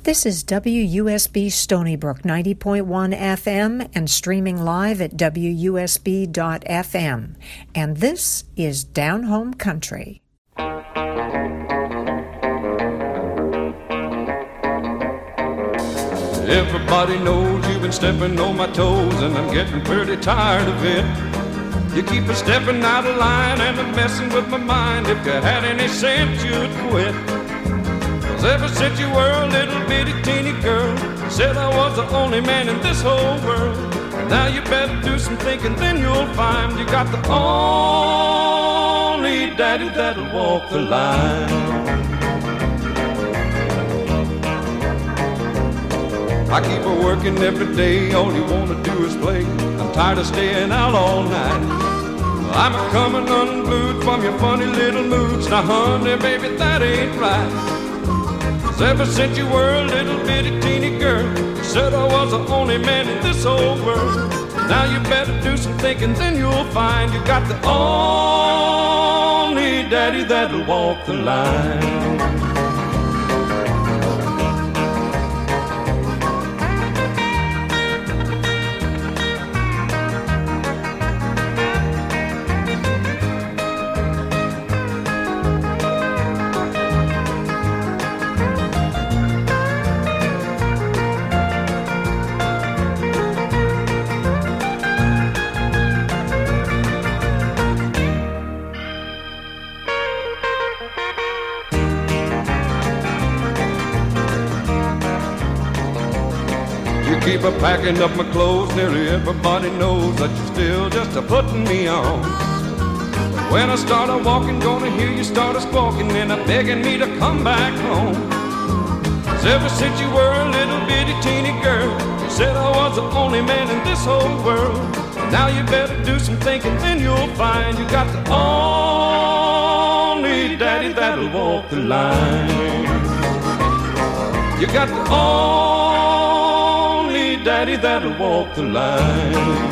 This is WUSB Stony Brook 90.1 FM and streaming live at WUSB.FM. And this is Down Home Country. Everybody knows you've been stepping on my toes, and I'm getting pretty tired of it. You keep a stepping out of line and a messing with my mind. If you had any sense, you'd quit. 'Cause ever since you were a little bitty teeny girl, you said I was the only man in this whole world. Now you better do some thinking, then you'll find you got the only daddy that'll walk the line. I keep her working every day, all you wanna do is play. I'm tired of staying out all night. I'm a-coming unglued from your funny little moods. Now honey, baby, that ain't right. 'Cause ever since you were a little bitty teeny girl, you said I was the only man in this whole world. Now you better do some thinking, then you'll find you got the only daddy that'll walk the line. Keep a packing up my clothes, nearly everybody knows that you're still just a-putting me on. But when I start a-walking, gonna hear you start a-squawking and a-begging me to come back home. 'Cause ever since you were a little bitty teeny girl, you said I was the only man in this whole world. Now you better do some thinking, then you'll find you got the only daddy that'll walk the line. You got the only daddy that'll walk the line.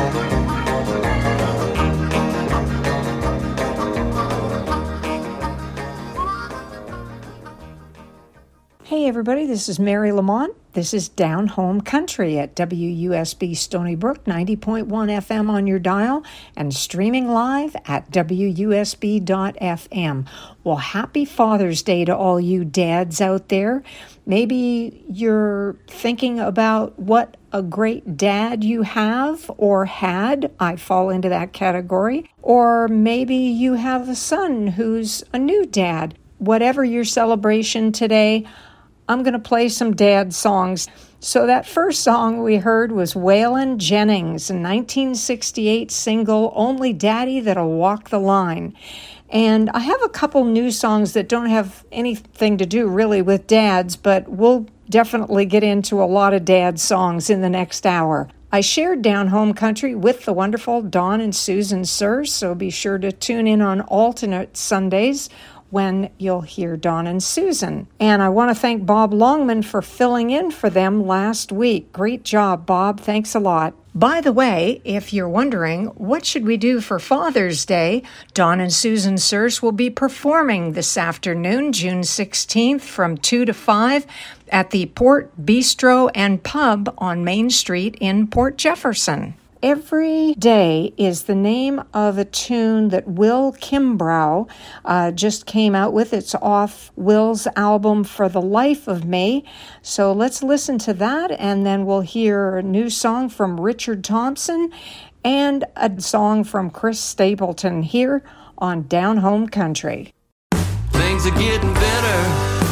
Hey everybody, this is Mary Lamont. This is Down Home Country at WUSB Stony Brook 90.1 FM on your dial and streaming live at WUSB.FM. Well, happy Father's Day to all you dads out there. Maybe you're thinking about what a great dad you have or had. I fall into that category. Or maybe you have a son who's a new dad. Whatever your celebration today, I'm going to play some dad songs. So that first song we heard was Waylon Jennings' 1968 single, Only Daddy That'll Walk the Line. And I have a couple new songs that don't have anything to do really with dads, but we'll definitely get into a lot of dad songs in the next hour. I shared Down Home Country with the wonderful Don and Susan Sirrs, so be sure to tune in on alternate Sundays when you'll hear Don and Susan. And I want to thank Bob Longman for filling in for them last week. Great job, Bob. Thanks a lot. By the way, if you're wondering, what should we do for Father's Day? Don and Susan Sirrs will be performing this afternoon, June 16th, from 2 to 5 at the Port Bistro and Pub on Main Street in Port Jefferson. Every Day is the name of a tune that Will Kimbrough just came out with. It's off Will's album For the Life of Me. So let's listen to that, and then we'll hear a new song from Richard Thompson and a song from Chris Stapleton here on Down Home Country. Things are getting better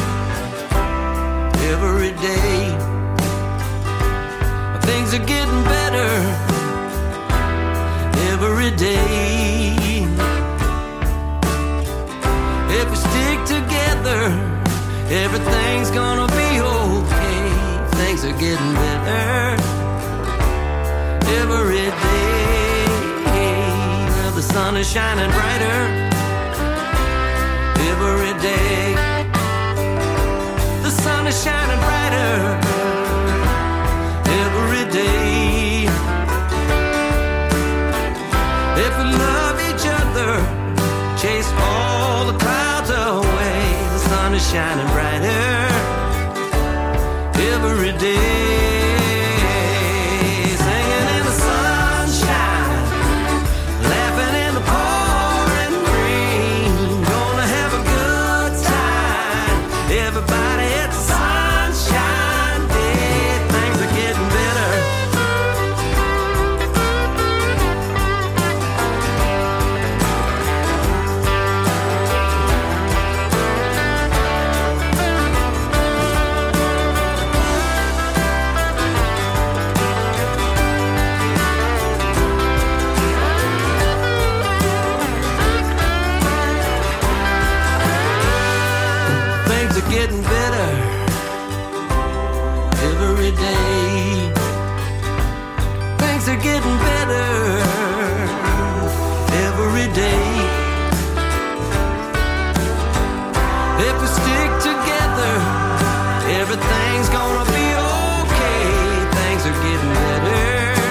every day. Things are getting better every day. If we stick together, everything's gonna be okay. Things are getting better every day. Well, the sun is shining brighter every day. The sun is shining brighter every day. If we love each other, chase all the clouds away. The sun is shining brighter every day. Singing in the sunshine, laughing in the pouring rain. Gonna have a good time. Everybody, it's a sunshine day. Things are getting better. Things are getting better every day. Things are getting better every day. If we stick together, everything's gonna be okay. Things are getting better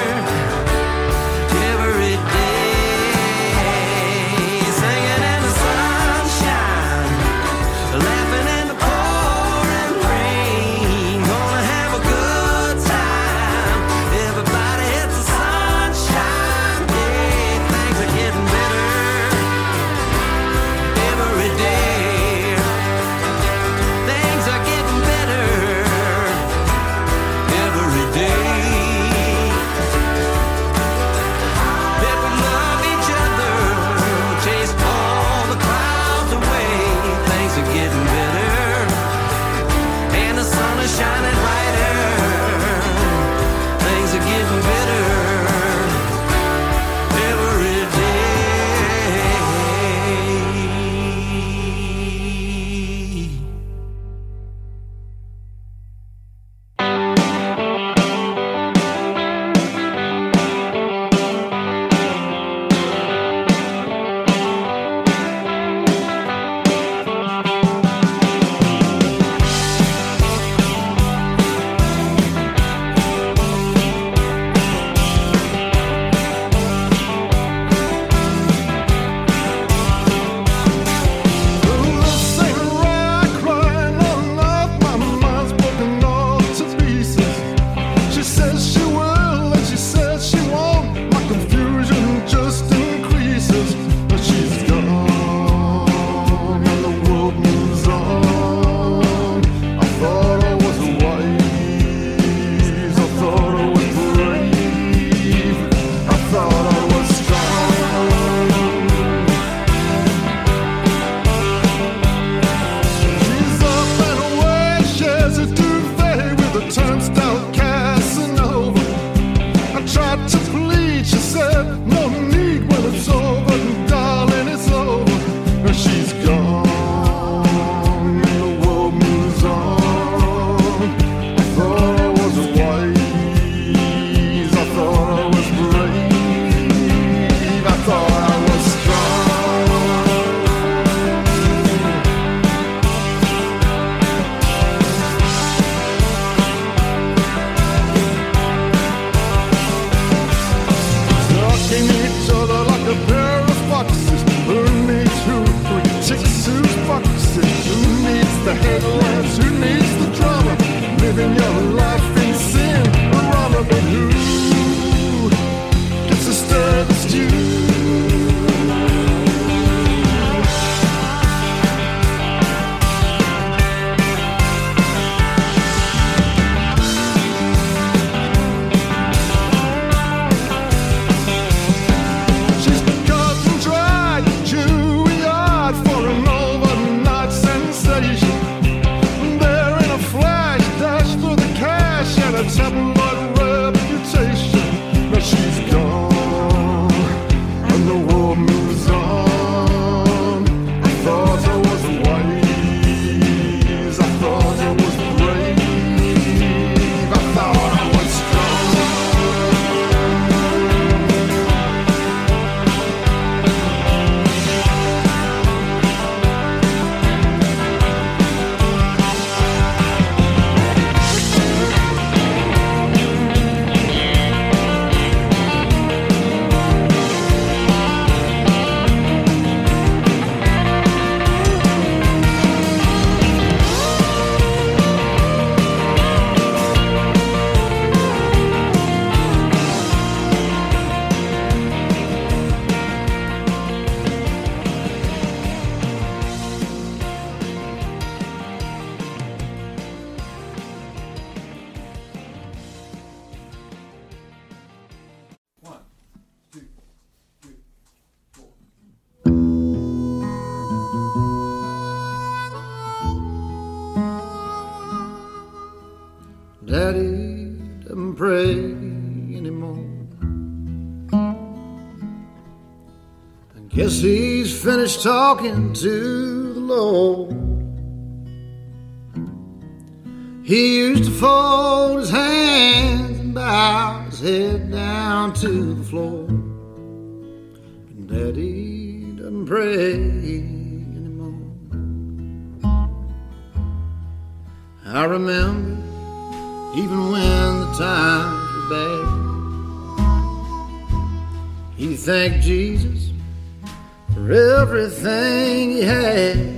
every day. Singing in the sunshine, laughing in the pouring rain. Gonna have a good time. Everybody, it's a sunshine day. Things are getting better every day. Things are getting better Daddy doesn't pray anymore. I guess he's finished talking to the Lord. He used to fold his hands and bow his head down to the floor. But Daddy doesn't pray anymore. I remember even when the times were bad, he thanked Jesus for everything he had.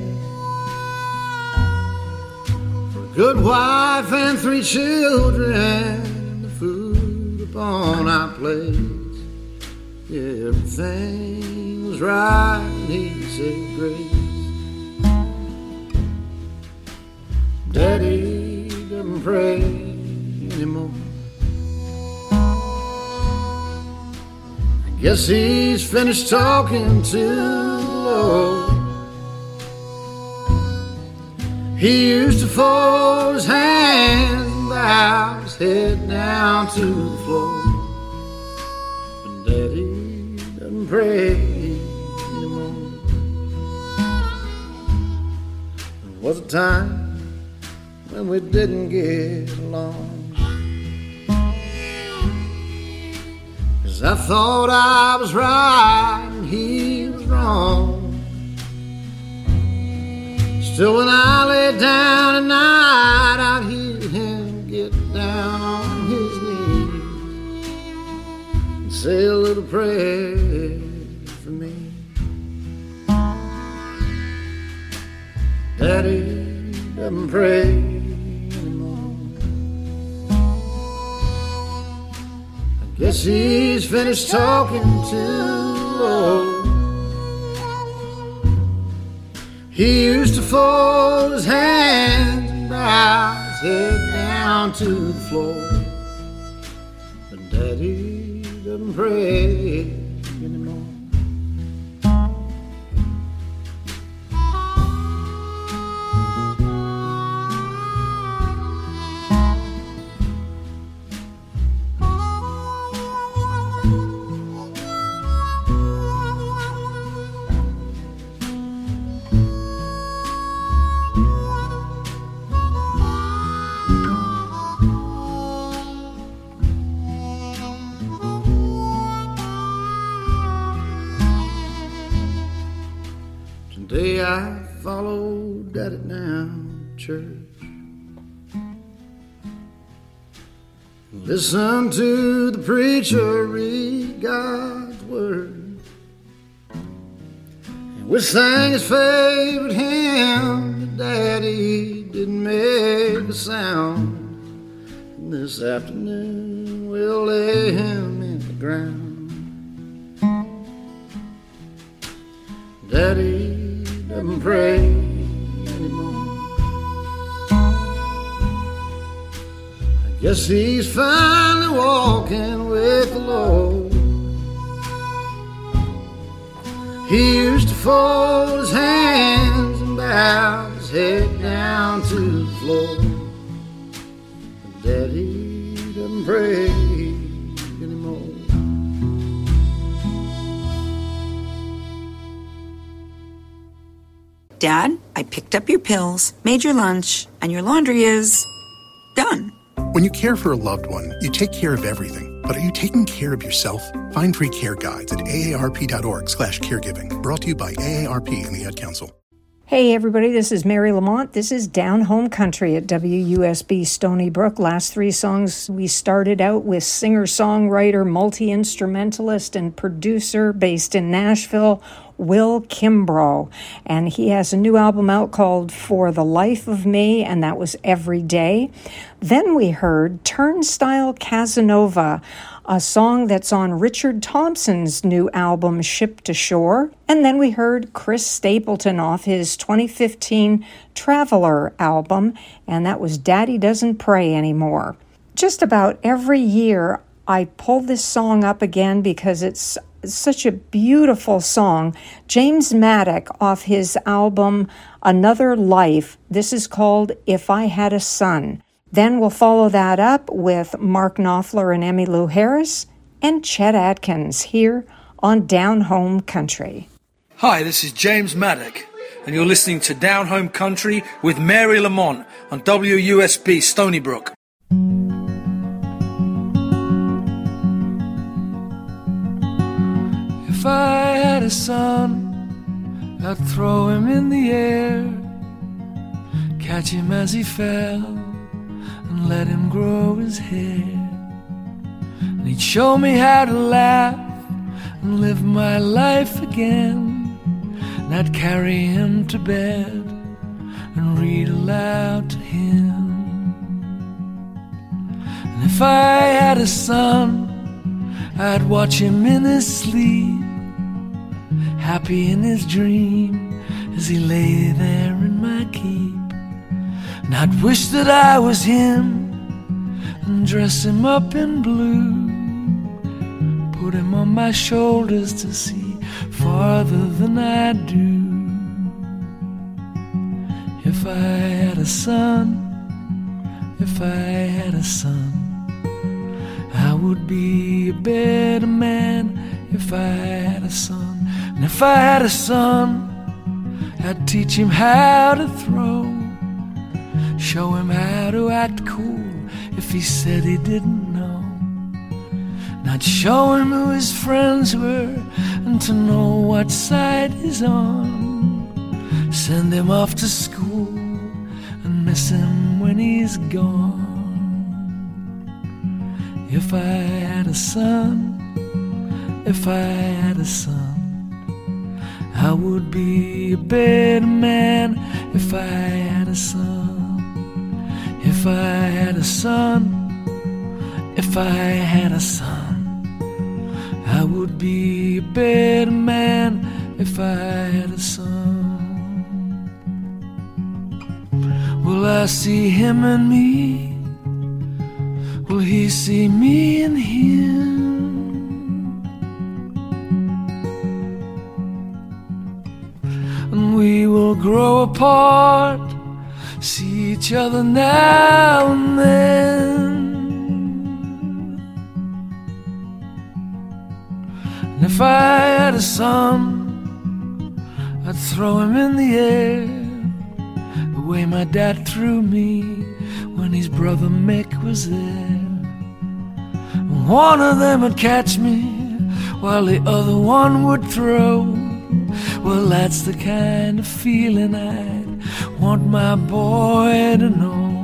Good wife and 3 children, and the food upon our plates. Yeah, everything was right, and he said grace. Daddy doesn't pray anymore. I guess he's finished talking to the Lord. He used to fold his hands and bow his head down to the floor. But Daddy doesn't pray anymore. There was a time when we didn't get along, 'cause I thought I was right and he was wrong. So when I lay down at night, I'd hear him get down on his knees and say a little prayer for me. Daddy doesn't pray anymore. I guess he's finished talking to the Lord. He used to fold his hands and bow his head down to the floor. But Daddy doesn't pray anymore. Today I followed Daddy down to church, listen to the preacher read God's word, and we sang his favorite hymn. Daddy didn't make a sound, and this afternoon we'll lay him in the ground. Daddy doesn't pray anymore. I guess he's finally walking with the Lord. He used to fold his hands and bow his head down to the floor. But Daddy doesn't pray anymore. Dad, I picked up your pills, made your lunch, and your laundry is done. When you care for a loved one, you take care of everything. But are you taking care of yourself? Find free care guides at aarp.org/caregiving. Brought to you by AARP and the Ad Council. Hey everybody, this is Mary Lamont. This is Down Home Country at WUSB Stony Brook. Last 3 songs we started out with singer-songwriter, multi-instrumentalist, and producer based in Nashville, Will Kimbrough. And he has a new album out called For the Life of Me, and that was Every Day. Then we heard Turnstile Casanova, a song that's on Richard Thompson's new album, Ship to Shore. And then we heard Chris Stapleton off his 2015 Traveler album, and that was Daddy Doesn't Pray Anymore. Just about every year, I pull this song up again because it's such a beautiful song. James Maddock off his album Another Life. This is called If I Had a Son. Then we'll follow that up with Mark Knopfler and Emmylou Harris and Chet Atkins here on Down Home Country. Hi, this is James Maddock, and you're listening to Down Home Country with Mary Lamont on WUSB Stony Brook. If I had a son, I'd throw him in the air, catch him as he fell, and let him grow his hair. And he'd show me how to laugh and live my life again. And I'd carry him to bed and read aloud to him. And if I had a son, I'd watch him in his sleep, happy in his dream as he lay there in my keep. And I'd wish that I was him and dress him up in blue, put him on my shoulders to see farther than I do. If I had a son, if I had a son, I would be a better man if I had a son. And if I had a son, I'd teach him how to throw, show him how to act cool if he said he didn't know. And I'd show him who his friends were and to know what side he's on. Send him off to school and miss him when he's gone. If I had a son, if I had a son, I would be a better man if I had a son. If I had a son, if I had a son, I would be a better man if I had a son. Will I see him and me? Will he see me and him? And we will grow apart, see each other now and then. And if I had a son, I'd throw him in the air the way my dad threw me when his brother Mick was there. And one of them would catch me while the other one would throw. Well, that's the kind of feeling I'd want my boy to know.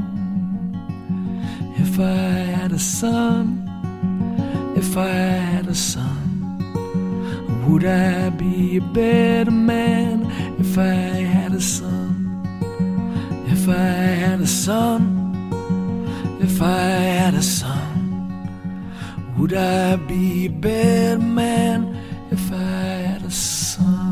If I had a son, if I had a son, would I be a better man if I had a son? If I had a son, if I had a son, would I be a better man if I had a son?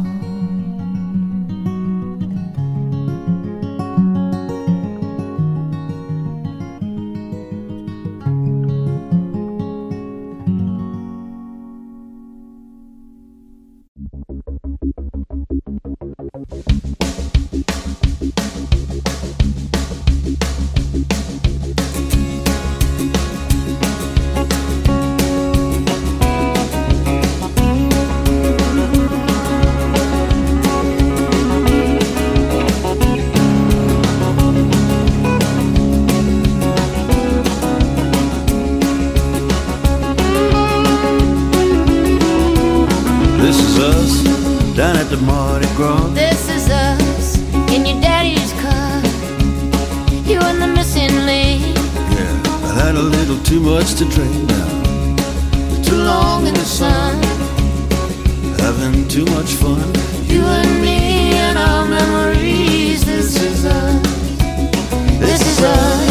Down at the Mardi Gras. This is us in your daddy's car. You and the missing link. Yeah, I had a little too much to drink now. Too long in the sun. Having too much fun. You and me and our memories. This is us. This is us.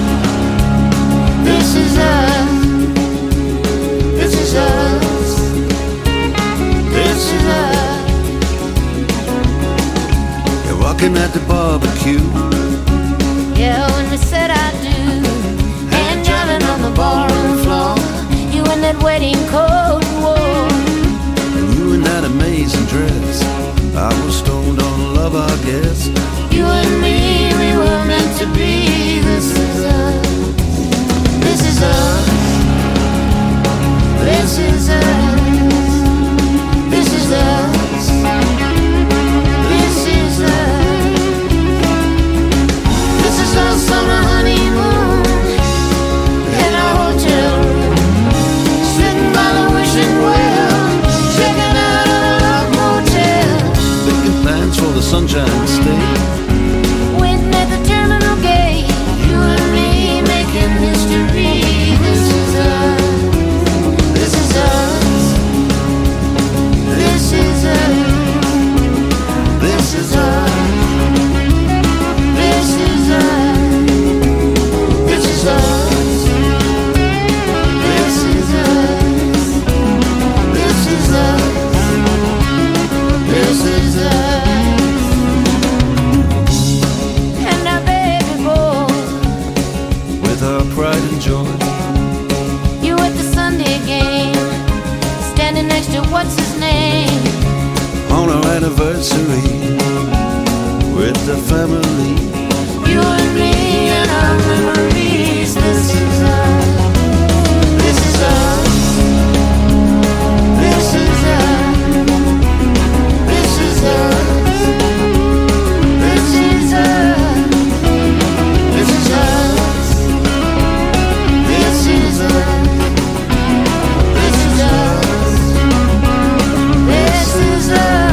This is us. This is us. This is us. Walking at the barbecue. Yeah, when we said I do. And driving on the ballroom floor. You in that wedding coat wore. And you in that amazing dress. I was stoned on love, I guess. You and me, we were meant to be. This pride and joy. You at the Sunday game, standing next to what's his name? On our anniversary with the family. You and me and our memories. This is us. This is us. This is us. This is us. This is us. This is us. This is us. This is us. This is us.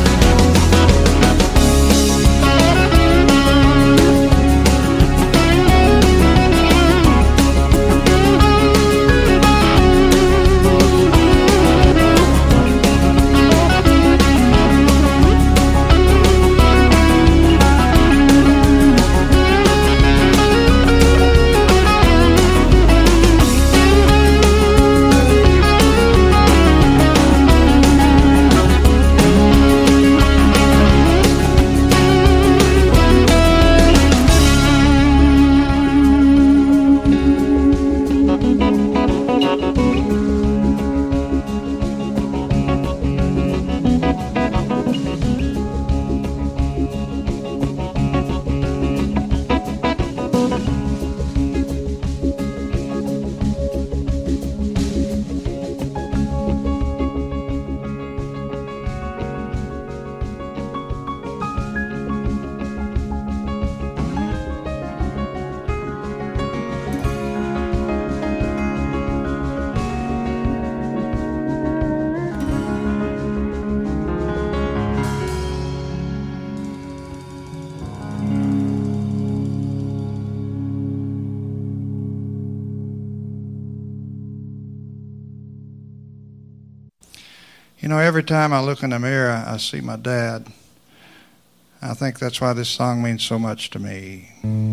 You know, every time I look in the mirror, I see my dad. I think that's why this song means so much to me.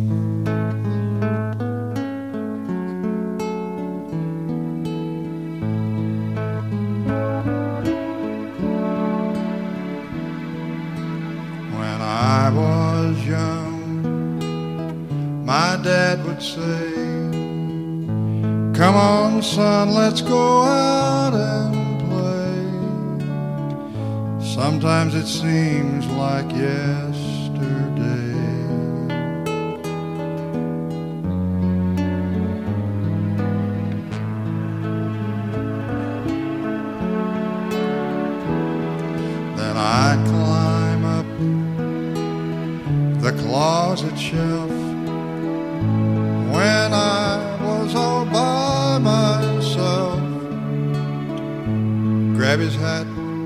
When I was young, my dad would say, "Come on, son, let's go out and sometimes it seems like yesterday." Then I climb up the closet shelf when I was all by myself, grab his hat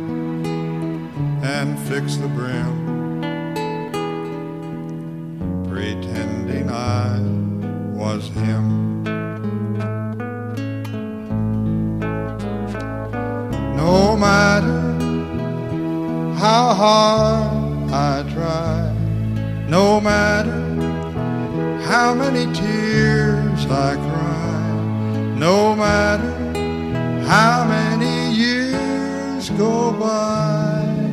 and fix the brim, pretending I was him. No matter how hard I try, no matter how many tears I cry, no matter how many years go by,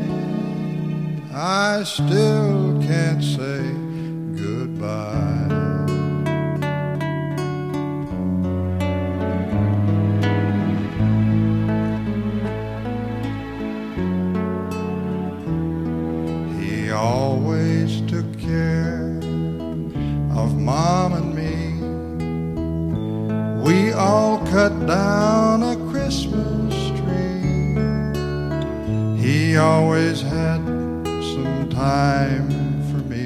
I still can't say goodbye. He always took care of Mom and me. We all cut down a Christmas tree. He always had some time for me.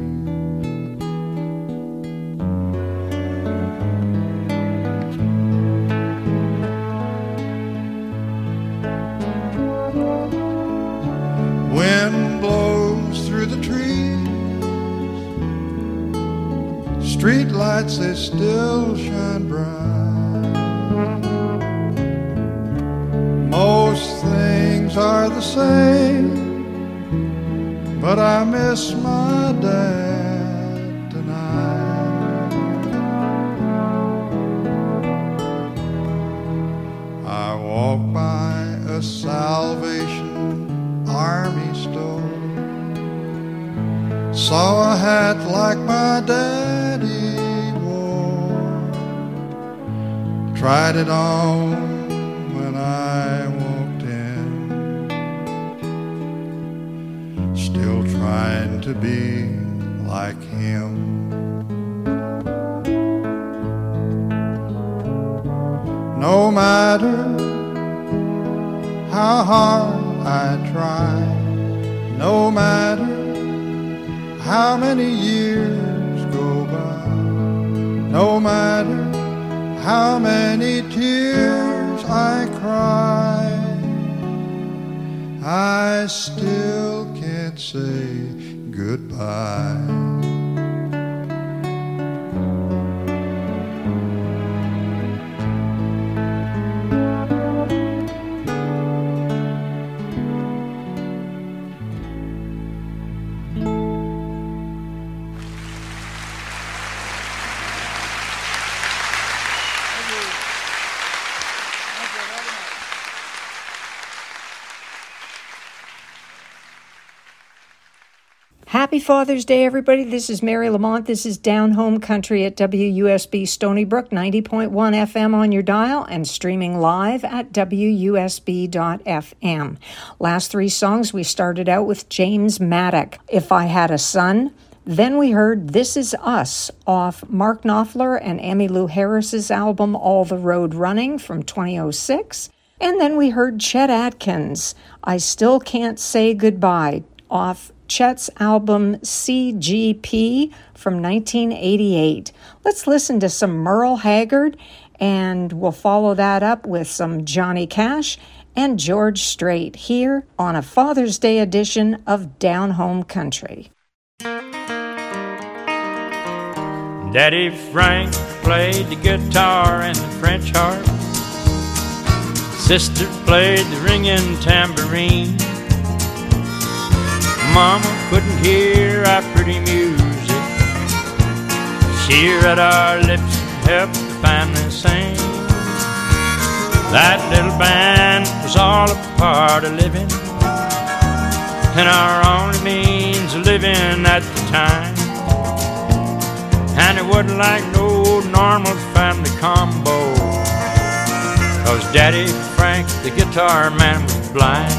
Wind blows through the trees, street lights, they still shine bright. Most things are the same, but I miss my dad tonight. I walk by a Salvation Army store, saw a hat like my daddy wore. tried it on when I walked in, still trying to be like him. No matter how hard I try, no matter how many years go by, no matter how many tears I cry, I still can't say goodbye. Happy Father's Day, everybody. This is Mary Lamont. This is Down Home Country at WUSB Stony Brook, 90.1 FM on your dial and streaming live at WUSB.FM. Last three songs, we started out with James Maddock, If I Had a Son. Then we heard This Is Us off Mark Knopfler and Emmylou Harris's album All the Road Running from 2006. And then we heard Chet Atkins, I Still Can't Say Goodbye off Chet's album CGP from 1988. Let's listen to some Merle Haggard, and we'll follow that up with some Johnny Cash and George Strait here on a Father's Day edition of Down Home Country. Daddy Frank played the guitar and the French harp. Sister played the ringing tambourine. Mama couldn't hear our pretty music. She read our lips and helped the family sing. That little band was all a part of living, and our only means of living at the time. And it wasn't like no normal family combo, 'cause Daddy Frank, the guitar man, was blind.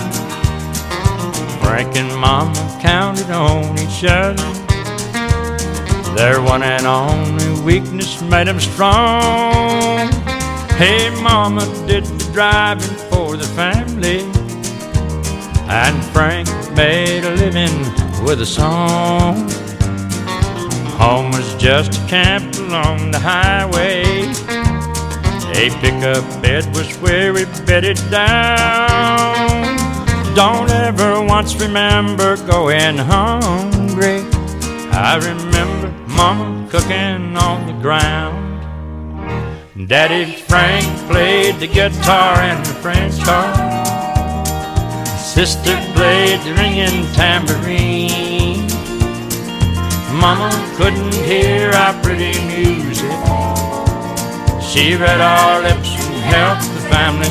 Frank and Mama counted on each other. Their one and only weakness made them strong. Hey, Mama did the driving for the family, and Frank made a living with a song. Home was just a camp along the highway. A pickup bed was where we bedded down. Don't ever once remember going hungry. I remember Mama cooking on the ground. Daddy Frank played the guitar and the French harp. Sister played the ringing tambourine. Mama couldn't hear our pretty music. She read our lips and helped the family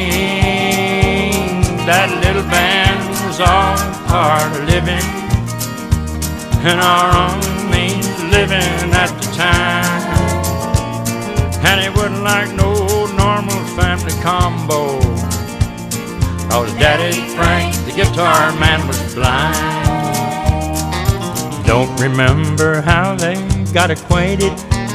sing. That little band was all part of living, and our own means of living at the time. And it wasn't like no normal family combo, 'cause Daddy Frank, the guitar man, was blind. Don't remember how they got acquainted.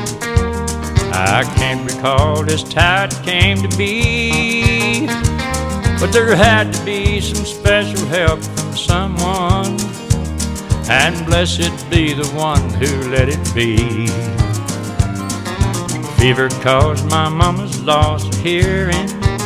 I can't recall just how it came to be, but there had to be some special help from someone, and blessed be the one who let it be. Fever caused my mama's loss of hearing.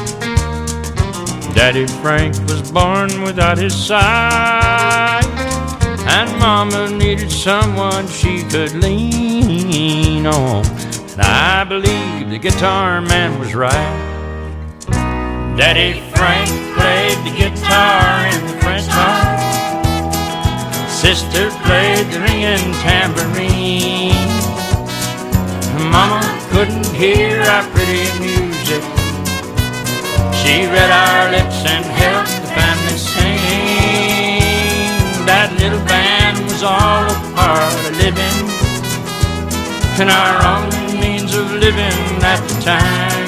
Daddy Frank was born without his sight, and Mama needed someone she could lean on. And I believe the guitar man was right. Daddy Frank played the guitar and the French harp. Sister played the ringing tambourine. Mama couldn't hear our pretty music. She read our lips and helped the family sing. That little band was all a part of living, and our only means of living at the time.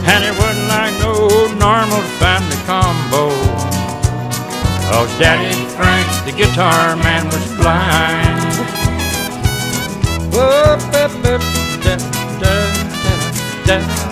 and it wasn't like no normal family combo. Oh, Daddy Frank, the guitar man, was blind. Whoop, da, da, da, da, da.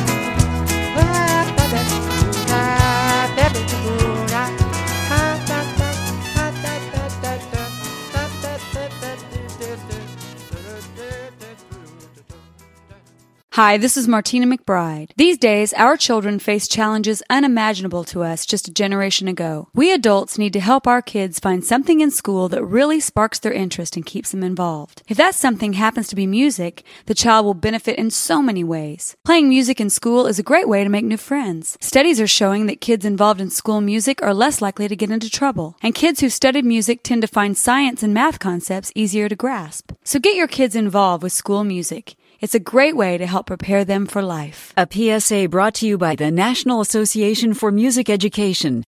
Hi, this is Martina McBride. These days, our children face challenges unimaginable to us just a generation ago. We adults need to help our kids find something in school that really sparks their interest and keeps them involved. If that something happens to be music, the child will benefit in so many ways. Playing music in school is a great way to make new friends. Studies are showing that kids involved in school music are less likely to get into trouble, and kids who studied music tend to find science and math concepts easier to grasp. So get your kids involved with school music. It's a great way to help prepare them for life. A PSA brought to you by the National Association for Music Education.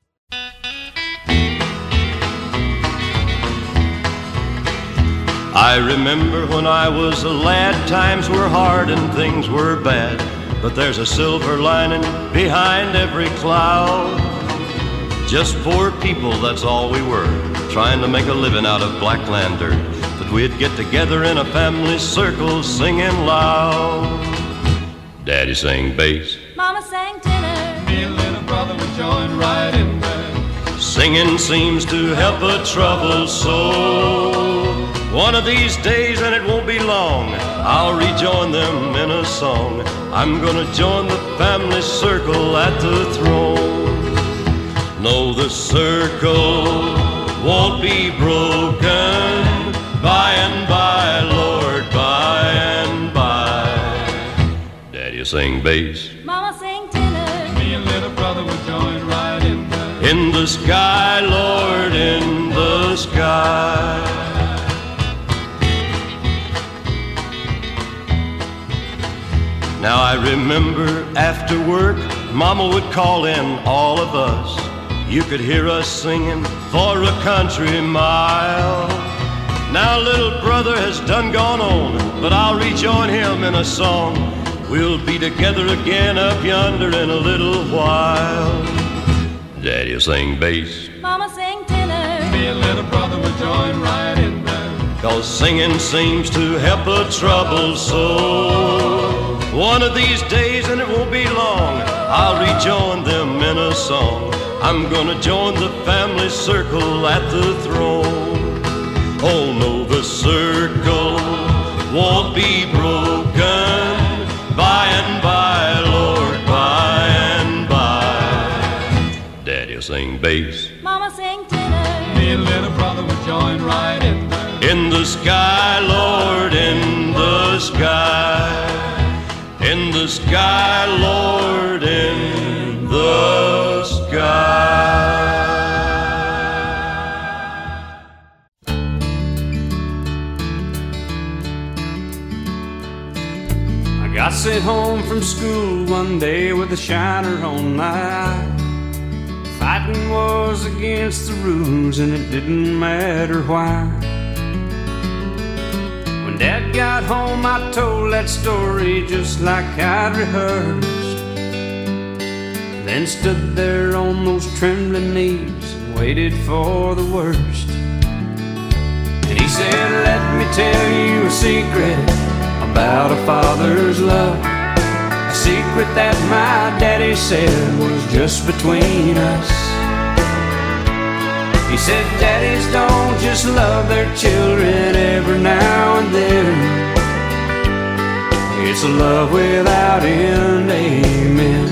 I remember when I was a lad, times were hard and things were bad, but there's a silver lining behind every cloud. Just poor people, that's all we were, trying to make a living out of blackland dirt. But we'd get together in a family circle singing loud. Daddy sang bass, Mama sang tenor, me and little brother would join right in there. Singing seems to help a troubled soul. One of these days, and it won't be long, I'll rejoin them in a song. I'm gonna join the family circle at the throne. No, the circle won't be broken. By and by, Lord, by and by. Daddy sang bass, Mama sang tenor, me and little brother would join right in there. in the sky, Lord, in the sky. Now I remember after work, Mama would call in all of us. You could hear us singing for a country mile. Now little brother has done gone on, but I'll rejoin him in a song. We'll be together again up yonder in a little while. Daddy'll sing bass, Mama sang tenor, Me and little brother would join right in there. 'cause singing seems to help a troubled soul. One of these days, and it won't be long, I'll rejoin them in a song. I'm gonna join the family circle at the throne. Oh no, the circle won't be broken. By and by, Lord, by and by. Daddy'll sing bass, Mama sang tenor, Me and little brother would join right in there. in the sky, Lord, in the sky. In the sky, Lord, in the sky. I got sent home from school one day with a shiner on my eye. Fighting was against the rules and it didn't matter why. When Dad got home I told that story just like I'd rehearsed. Then stood there on those trembling knees and waited for the worst. And he said, let me tell you a secret about a father's love, a secret that my daddy said was just between us. He said daddies don't just love their children every now and then. It's a love without end, amen.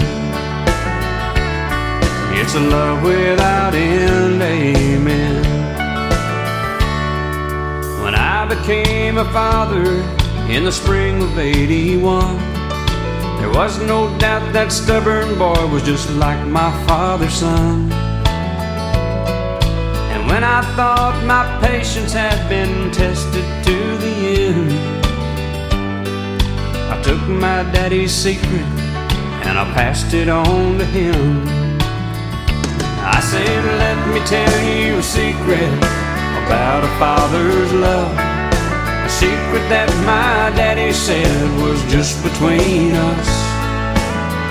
It's a love without end, amen. When I became a father in the spring of '81, there was no doubt that stubborn boy was just like my father's son. And when I thought my patience had been tested to the end, I took my daddy's secret and I passed it on to him. I said, let me tell you a secret about a father's love, a secret that my daddy said was just between us.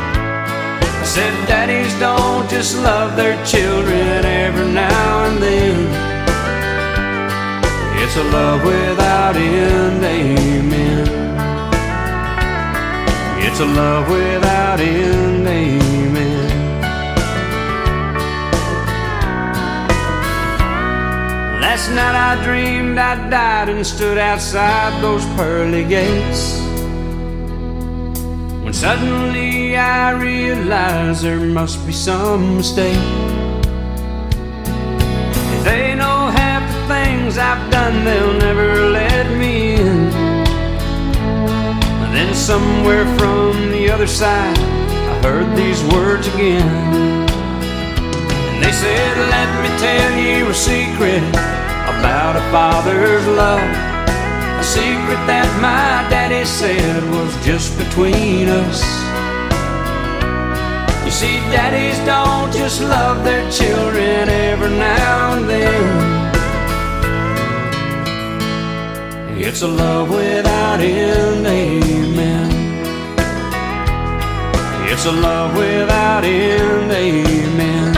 Said daddies don't just love their children every now and then. It's a love without end, amen. It's a love without end, amen. Last night I dreamed I died and stood outside those pearly gates, when suddenly I realized there must be some mistake. If they know half the things I've done, they'll never let me in. And then somewhere from the other side I heard these words again. And they said, let me tell you a secret about a father's love, a secret that my daddy said was just between us. You see, daddies don't just love their children every now and then. It's a love without end, amen. It's a love without end, amen.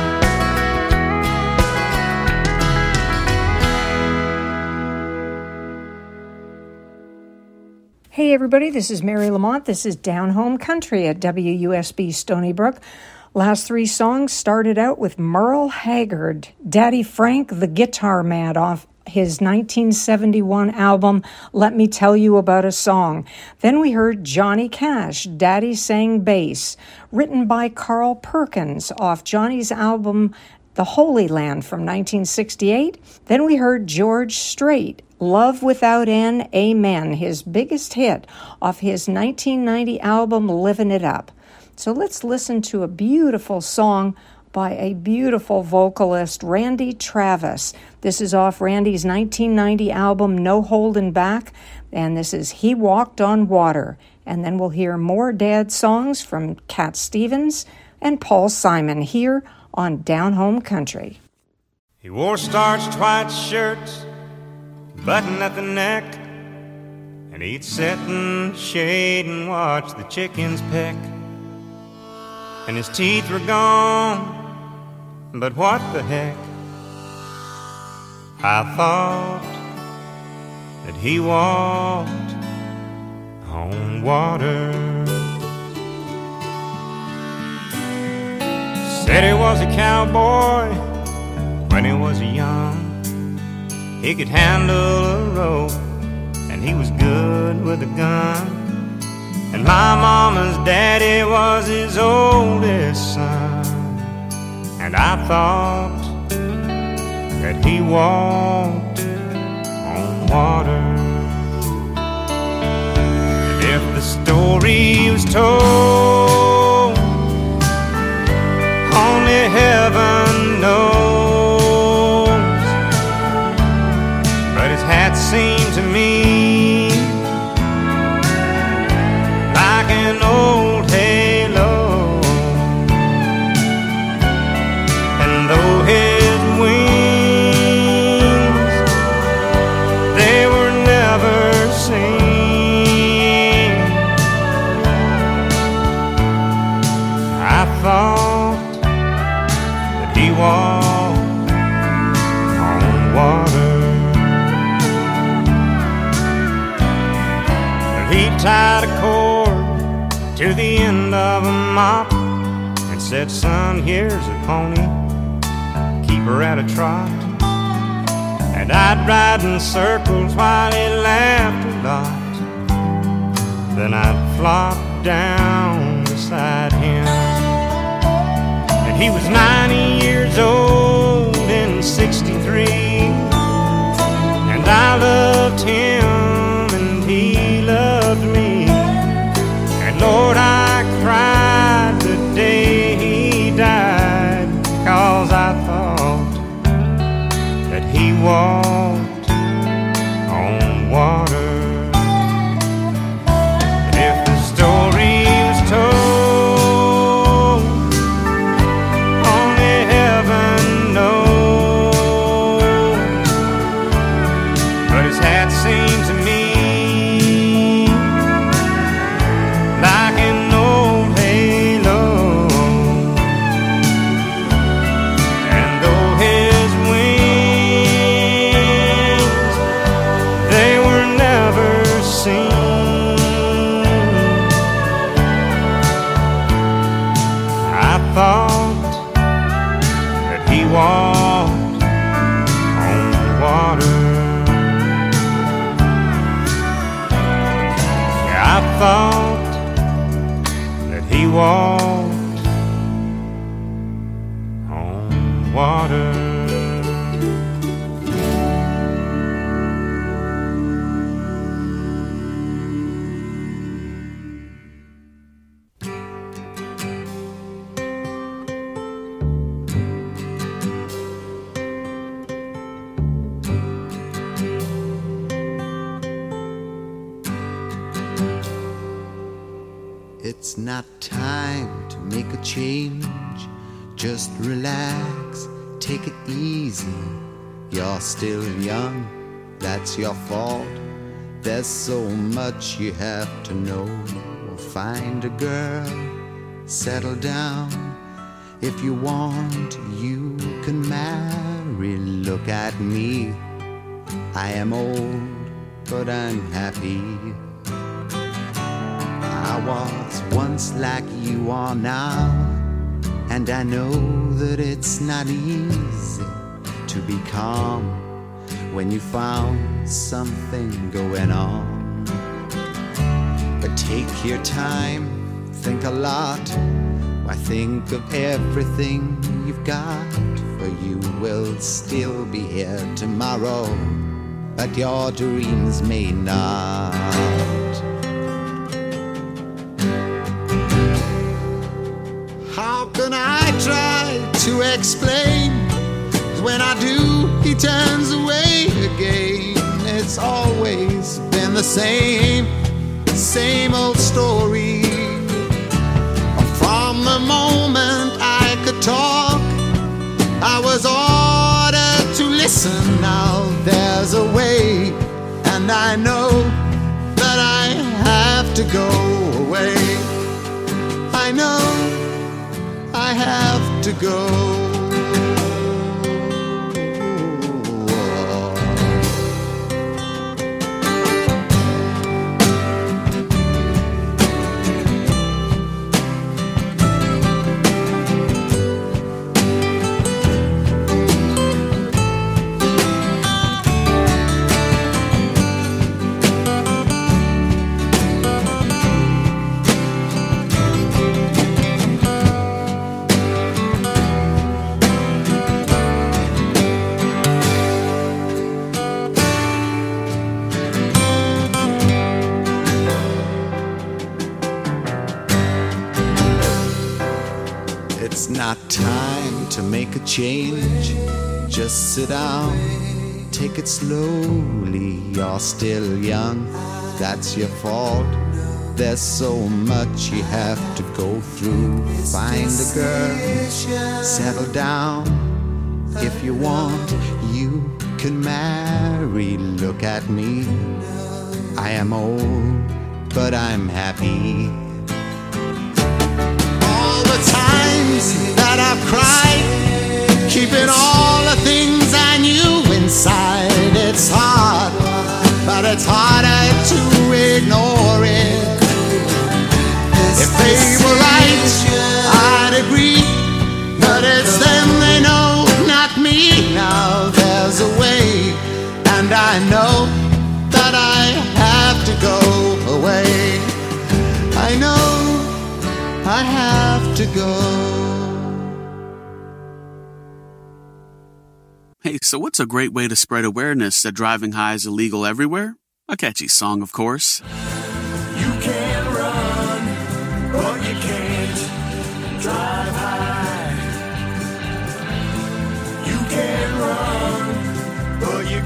Hey everybody, this is Mary Lamont. This is Down Home Country at WUSB Stony Brook. Last three songs started out with Merle Haggard, Daddy Frank the Guitar Man off his 1971 album, Let Me Tell You About a Song. Then we heard Johnny Cash, Daddy Sang Bass, written by Carl Perkins off Johnny's album, The Holy Land from 1968. Then we heard George Strait, Love Without End, Amen, his biggest hit off his 1990 album, Livin' It Up. So let's listen to a beautiful song by a beautiful vocalist, Randy Travis. This is off Randy's 1990 album, No Holdin' Back, and this is He Walked on Water. And then we'll hear more dad songs from Cat Stevens and Paul Simon here on Down Home Country. He wore starched white shirts, button at the neck, and he'd sit in the shade and watch the chickens peck. And his teeth were gone, but what the heck? I thought that he walked on water. Said he was a cowboy when he was young. He could handle a rope, and he was good with a gun. And my mama's daddy was his oldest son. And I thought that he walked on water. And if the story was told, only heaven knows. But his hat seemed to me like an old halo. And though his wings, they were never seen, I thought that he walked on water. He tied a cord to the end of a mop and said, son, here's a pony, keep her at a trot. And I'd ride in circles while he laughed a lot. Then I'd flop down beside him. And he was 90 years old in 63, and I loved him and he loved me. And Lord, I cried the day he died, 'cause I thought that he walked on water. And if the story was told, only heaven knows. But his hat seemed I thought that he walked on water. It's not time to make a change. Just relax, take it easy. You're still young, that's your fault. There's so much you have to know. Find a girl, settle down. If you want, you can marry. Look at me, I am old, but I'm happy. I was once like you are now, and I know that it's not easy to be calm when you found something going on. But take your time, think a lot. Why, think of everything you've got, for you will still be here tomorrow, but your dreams may not. How can I try to explain? When I do, he turns away again. It's always been the same old story. From the moment I could talk, I was ordered to listen. Now there's a way, and I know that I have to go away. I know I have to go. It's not time to make a change. Just sit down, take it slowly. You're still young, that's your fault. There's so much you have to go through. Find a girl, settle down. If you want, you can marry. Look at me, I am old, but I'm happy. Times that I've cried, keeping all the things I knew inside. It's hard, but it's harder to ignore it. If they were right, I'd agree, but it's them they know, not me. Now there's a way, and I know that I have to go away. I know I have to go. Hey, so what's a great way to spread awareness that driving high is illegal everywhere? A catchy song, of course. You can run, but you can't drive high. You can run, but you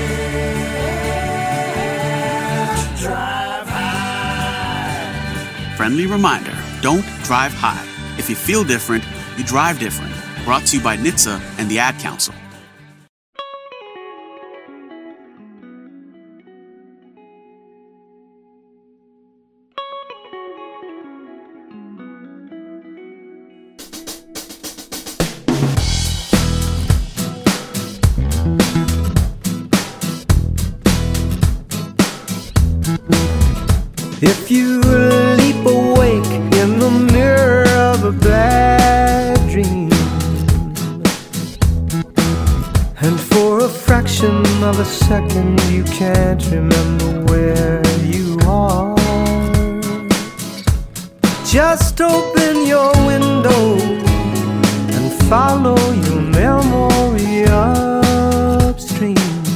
can't drive high. Friendly reminder, don't drive high. If you feel different, you drive different. Brought to you by NHTSA and the Ad Council. If you leap awake in the mirror of a bad dream, and for a fraction of a second you can't remember where you are, Just open your window and follow your memory upstream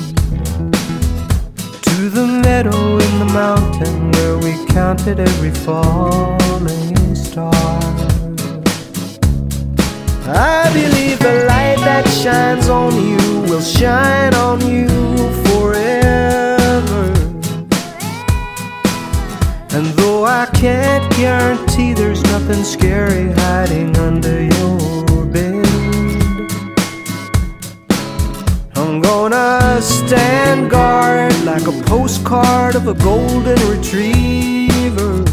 to the meadow in the mountain where we counted every falling star. I believe the light that shines on you will shine on you forever. And though I can't guarantee there's nothing scary hiding under your bed, I'm gonna stand guard like a postcard of a golden retriever,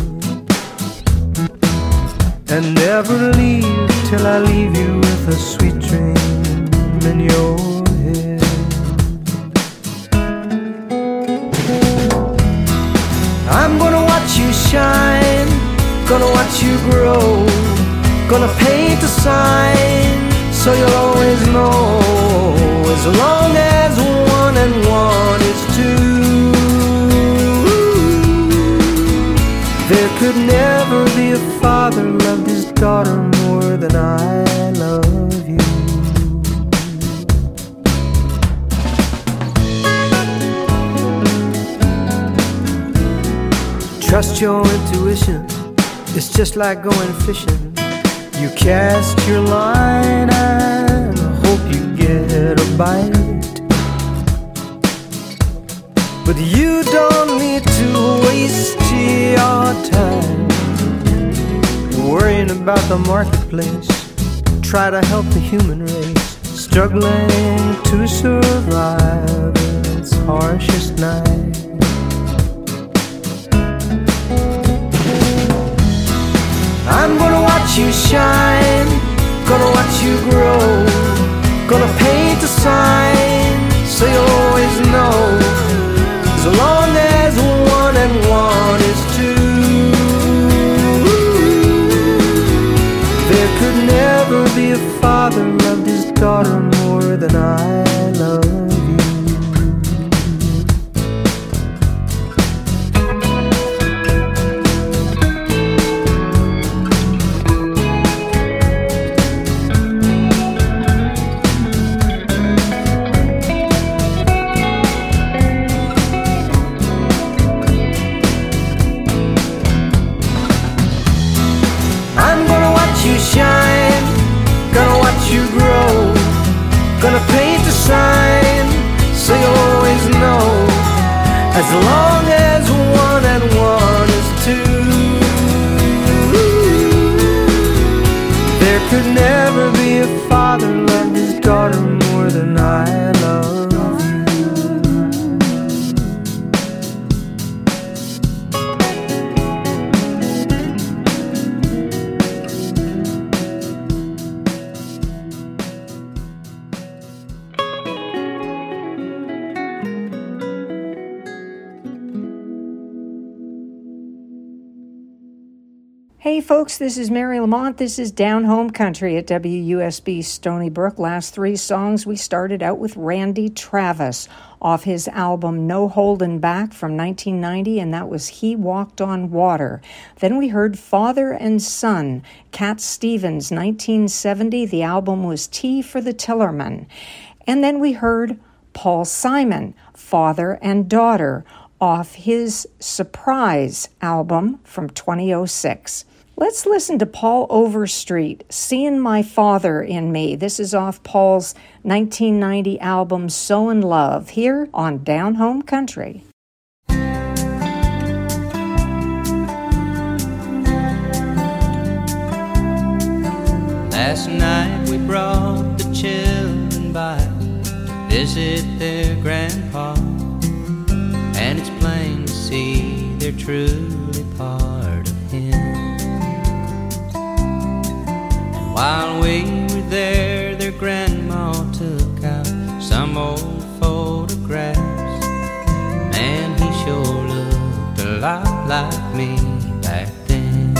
and never leave till I leave you with a sweet dream in your head. I'm gonna watch you shine, gonna watch you grow, gonna paint a sign so you'll always know, as long as 1 and 1 is 2, there could never be a father loved his daughter more than I love you. Trust your intuition, it's just like going fishing. You cast your line and hope you get a bite, but you don't need to waste your time worrying about the marketplace. Try to help the human race struggling to survive its harshest night. I'm gonna watch you shine, gonna watch you grow, gonna paint a sign so you'll always know, as long as 1 and 1 is 2, there could never be a father loved his daughter more than I love you. Shine, gonna watch you grow, gonna paint a sign so you'll always know, as long as 1 and 1 is 2, there could never be a father loved his daughter more than I love you. Hey folks, this is Mary Lamont. This is Down Home Country at WUSB Stony Brook. Last 3 songs we started out with Randy Travis off his album No Holdin' Back from 1990, and that was He Walked on Water. Then we heard Father and Son, Cat Stevens, 1970. The album was Tea for the Tillerman. And then we heard Paul Simon, Father and Daughter, off his Surprise album from 2006. Let's listen to Paul Overstreet, Seeing My Father in Me. This is off Paul's 1990 album So in Love, here on Down Home Country. Last night we brought the children by to visit their grandpa, and it's plain to see they're truly part of him. And while we were there, their grandma took out some old photographs. Man, he sure looked a lot like me back then.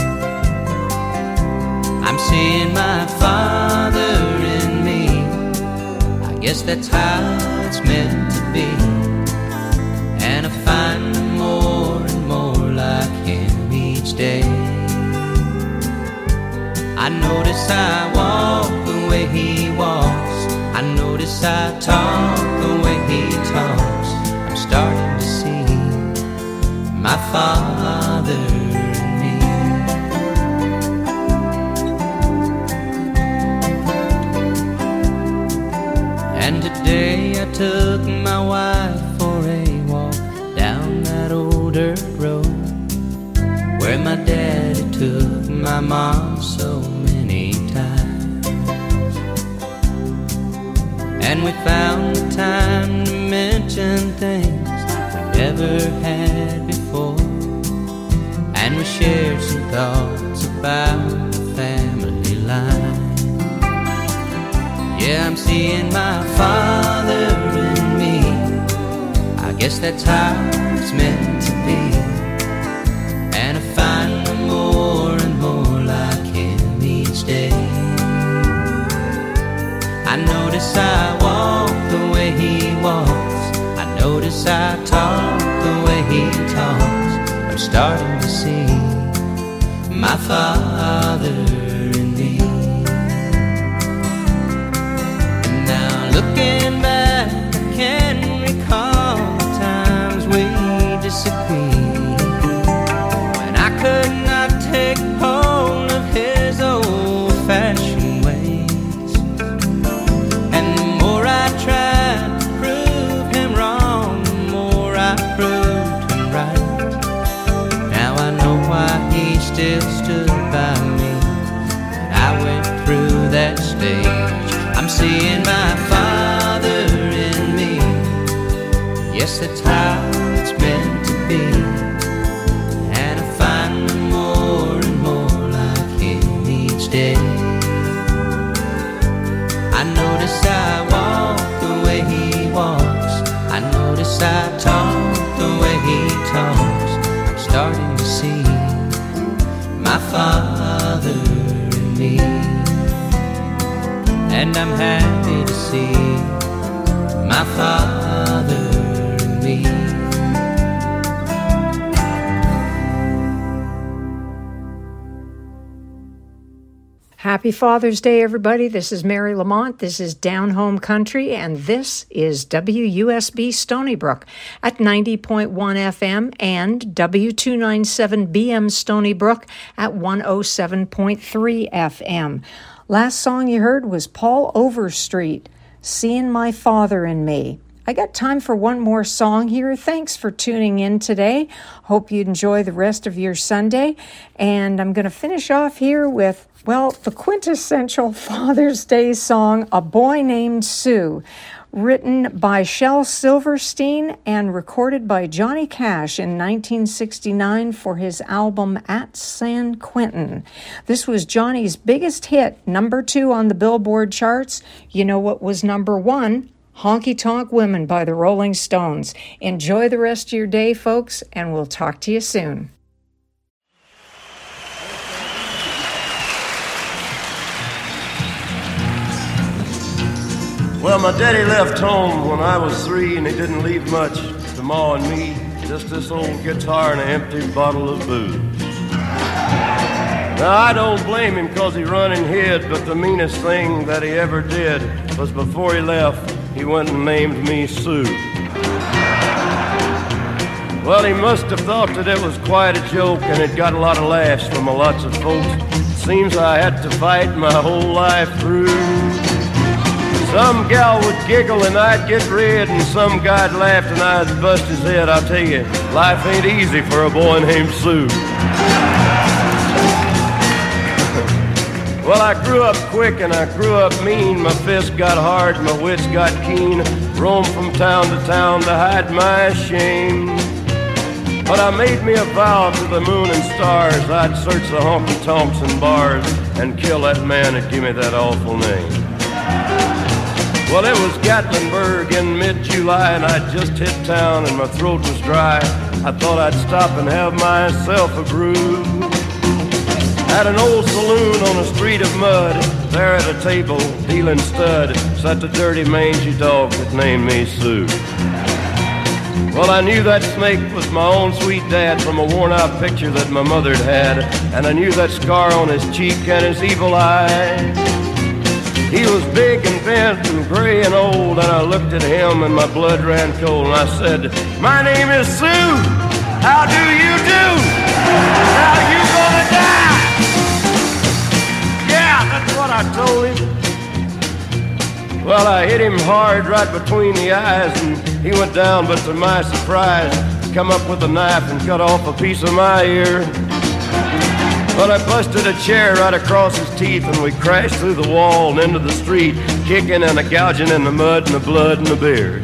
I'm seeing my father in me, I guess that's how it's meant to be. And I find more and more like him each day. notice I walk the way he walks. I notice I talk the way he talks. I'm starting to see my Father in me. And today I took my wife for a walk down that old dirt road where my daddy took my mom so many times. And we found the time to mention things we never had before. And we shared some thoughts about the family line. Yeah, I'm seeing my Father in me. I guess that's how it's meant to be. And I find I'm more and more like him each day. I notice I walk the way he walks. I notice I talk the way he talks. I'm starting to see my Father in me. And now looking back, I can recall the times we disagreed, when I could not take hold of his old-fashioned ways. And the more I tried to prove him wrong, the more I proved him right. Now I know why he still stood by me when I went through that stage. I'm seeing my Father in me. Yes, that's how it's meant to be. And I find me more and more like him each day. I notice I walk the way he walks. I notice I talk the way he talks. I'm starting to see my Father in me. And I'm happy to see my Father in me. Happy Father's Day, everybody. This is Mary Lamont. This is Down Home Country, and this is WUSB Stony Brook at 90.1 FM and W297BM Stony Brook at 107.3 FM. Last song you heard was Paul Overstreet, Seeing My Father in Me. I got time for one more song here. Thanks for tuning in today. Hope you enjoy the rest of your Sunday. And I'm going to finish off here with, well, the quintessential Father's Day song, A Boy Named Sue, written by Shel Silverstein and recorded by Johnny Cash in 1969 for his album At San Quentin. This was Johnny's biggest hit, #2 on the Billboard charts. You know what was #1? Honky Tonk Women by the Rolling Stones. Enjoy the rest of your day, folks, and we'll talk to you soon. Well, my daddy left home when I was 3, and he didn't leave much to Ma and me. Just this old guitar and an empty bottle of booze. Now, I don't blame him 'cause he run and hid, but the meanest thing that he ever did was before he left, he went and named me Sue. Well, he must have thought that it was quite a joke, and it got a lot of laughs from lots of folks. Seems I had to fight my whole life through. Some gal would giggle and I'd get red, and some guy'd laugh and I'd bust his head. I'll tell you, life ain't easy for a boy named Sue. Well, I grew up quick and I grew up mean. My fists got hard, my wits got keen. Roamed from town to town to hide my shame. But I made me a vow to the moon and stars, I'd search the honky-tonks and bars and kill that man that gave me that awful name. Well, it was Gatlinburg in mid-July, and I'd just hit town and my throat was dry. I thought I'd stop and have myself a brew. At an old saloon on a street of mud, there at a table, dealing stud, sat the dirty mangy dog that named me Sue. Well, I knew that snake was my own sweet dad from a worn-out picture that my mother'd had, and I knew that scar on his cheek and his evil eye. He was big and bent and gray and old, and I looked at him and my blood ran cold, and I said, "My name is Sue. How do you do? Now you gonna die?" Yeah, that's what I told him. Well, I hit him hard right between the eyes, and he went down, but to my surprise, come up with a knife and cut off a piece of my ear. But I busted a chair right across his teeth, and we crashed through the wall and into the street, kicking and gouging in the mud and the blood and the beer.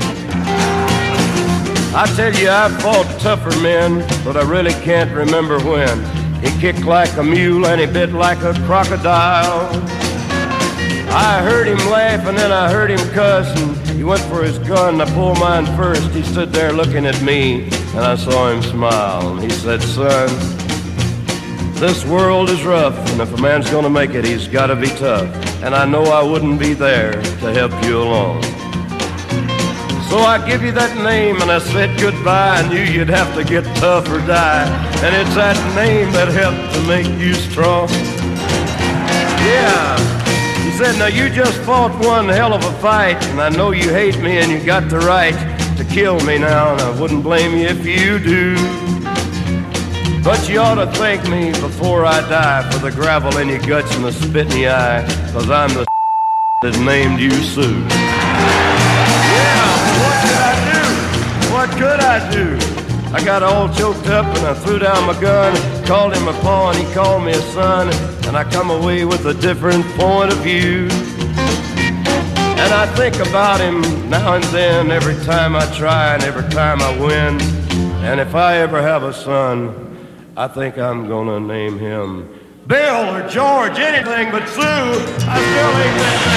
I tell you, I've fought tougher men, but I really can't remember when. He kicked like a mule and he bit like a crocodile. I heard him laugh and then I heard him cuss, and he went for his gun. I pulled mine first. He stood there looking at me, and I saw him smile. And he said, "Son, this world is rough, and if a man's gonna make it, he's gotta be tough. And I know I wouldn't be there to help you along. So I give you that name, and I said goodbye. I knew you'd have to get tough or die. And it's that name that helped to make you strong." Yeah. He said, "Now you just fought one hell of a fight, and I know you hate me and you got the right to kill me now, and I wouldn't blame you if you do. But you ought to thank me before I die for the gravel in your guts and the spit in your eye, 'cause I'm the that named you Sue." Yeah, what could I do? What could I do? I got all choked up and I threw down my gun, called him a paw and he called me a son, and I come away with a different point of view. And I think about him now and then, every time I try and every time I win. And if I ever have a son, I think I'm gonna name him Bill or George, anything but Sue. I still ain't that.